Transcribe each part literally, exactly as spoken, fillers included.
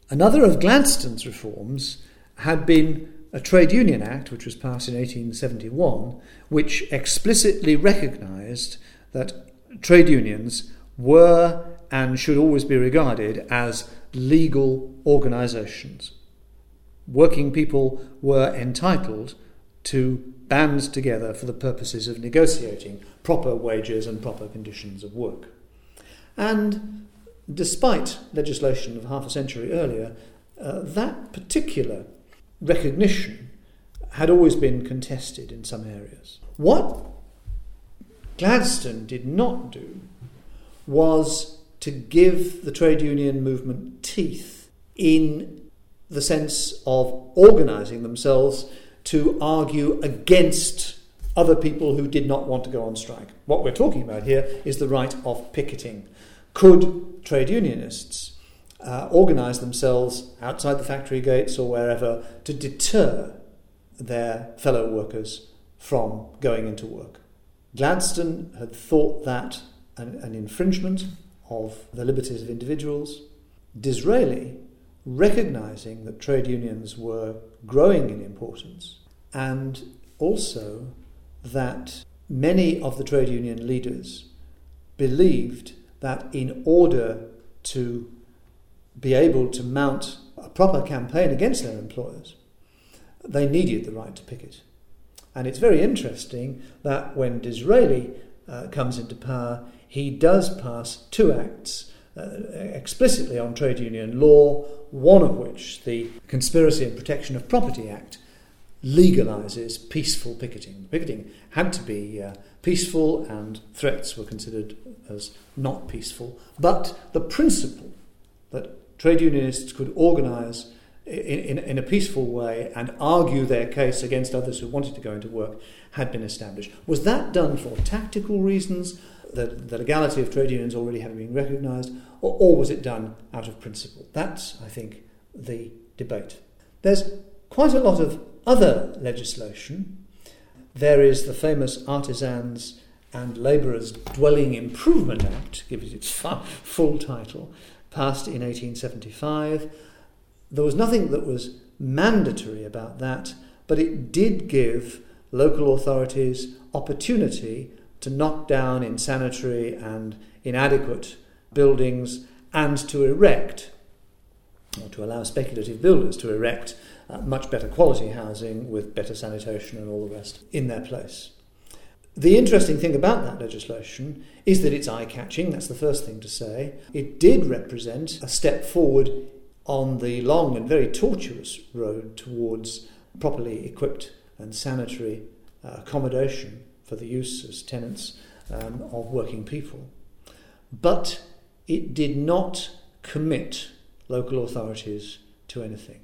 Another of Gladstone's reforms had been a Trade Union Act, which was passed in eighteen seventy-one, which explicitly recognised that trade unions were and should always be regarded as legal organisations. Working people were entitled to band together for the purposes of negotiating proper wages and proper conditions of work. And despite legislation of half a century earlier, uh, that particular recognition had always been contested in some areas. What Gladstone did not do was to give the trade union movement teeth in the sense of organising themselves to argue against other people who did not want to go on strike. What we're talking about here is the right of picketing. Could trade unionists uh, organise themselves outside the factory gates or wherever to deter their fellow workers from going into work? Gladstone had thought that an, an infringement of the liberties of individuals. Disraeli, recognising that trade unions were growing in importance, and also that many of the trade union leaders believed that in order to be able to mount a proper campaign against their employers, they needed the right to picket. And it's very interesting that when Disraeli uh, comes into power, he does pass two acts uh, explicitly on trade union law, one of which, the Conspiracy and Protection of Property Act, legalises peaceful picketing. Picketing had to be uh, peaceful, and threats were considered as not peaceful. But the principle that trade unionists could organise in, in, in a peaceful way and argue their case against others who wanted to go into work had been established. Was that done for tactical reasons, the, the legality of trade unions already having been recognised, or, or was it done out of principle? That's, I think, the debate. There's quite a lot of other legislation. There is the famous Artisans and Labourers Dwelling Improvement Act, give it its full title, passed in eighteen seventy-five. There was nothing that was mandatory about that, but it did give local authorities opportunity to knock down insanitary and inadequate buildings and to erect, or to allow speculative builders to erect uh, much better quality housing with better sanitation and all the rest in their place. The interesting thing about that legislation is that it's eye-catching, that's the first thing to say. It did represent a step forward on the long and very tortuous road towards properly equipped and sanitary uh, accommodation for the use as tenants um, of working people. But it did not commit local authorities to anything.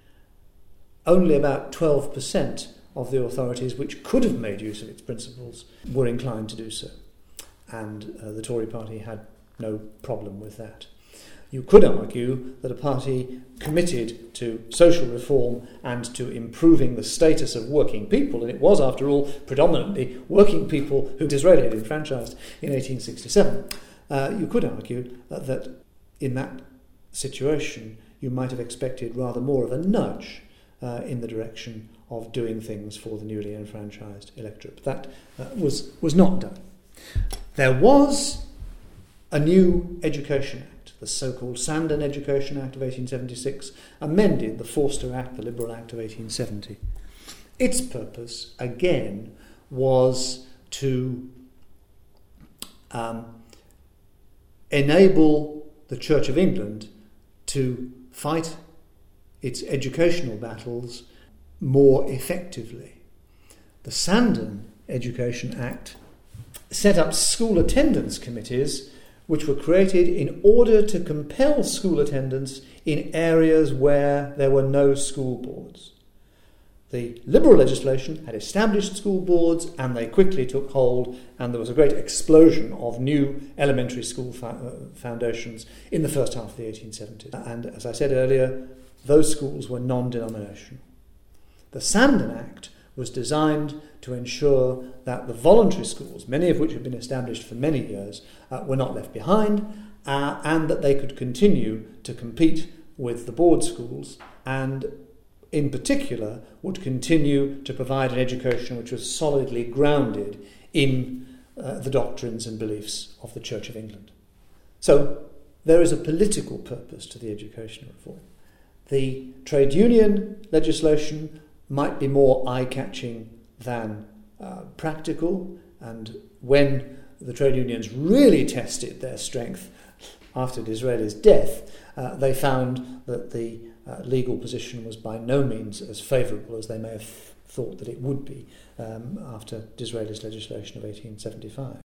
Only about twelve percent of the authorities which could have made use of its principles were inclined to do so. And uh, the Tory party had no problem with that. You could argue that a party committed to social reform and to improving the status of working people, and it was, after all, predominantly working people who Disraeli had enfranchised in eighteen sixty-seven, uh, you could argue uh, that in that situation you might have expected rather more of a nudge uh, in the direction of doing things for the newly enfranchised electorate. But that uh, was, was not done. There was a new Education Act, the so-called Sandon Education Act of eighteen seventy-six, amended the Forster Act, the Liberal Act of eighteen seventy. Its purpose, again, was to um, enable the Church of England to fight its educational battles more effectively. The Sandon Education Act set up school attendance committees which were created in order to compel school attendance in areas where there were no school boards. The Liberal legislation had established school boards and they quickly took hold, and there was a great explosion of new elementary school fo- foundations in the first half of the eighteen seventies. And as I said earlier, those schools were non-denominational. The Sandon Act was designed to ensure that the voluntary schools, many of which had been established for many years, uh, were not left behind, uh, and that they could continue to compete with the board schools, and in particular would continue to provide an education which was solidly grounded in uh, the doctrines and beliefs of the Church of England. So there is a political purpose to the education reform. The trade union legislation might be more eye-catching than uh, practical, and when the trade unions really tested their strength after Disraeli's death, uh, they found that the uh, legal position was by no means as favourable as they may have thought that it would be um, after Disraeli's legislation of eighteen seventy-five.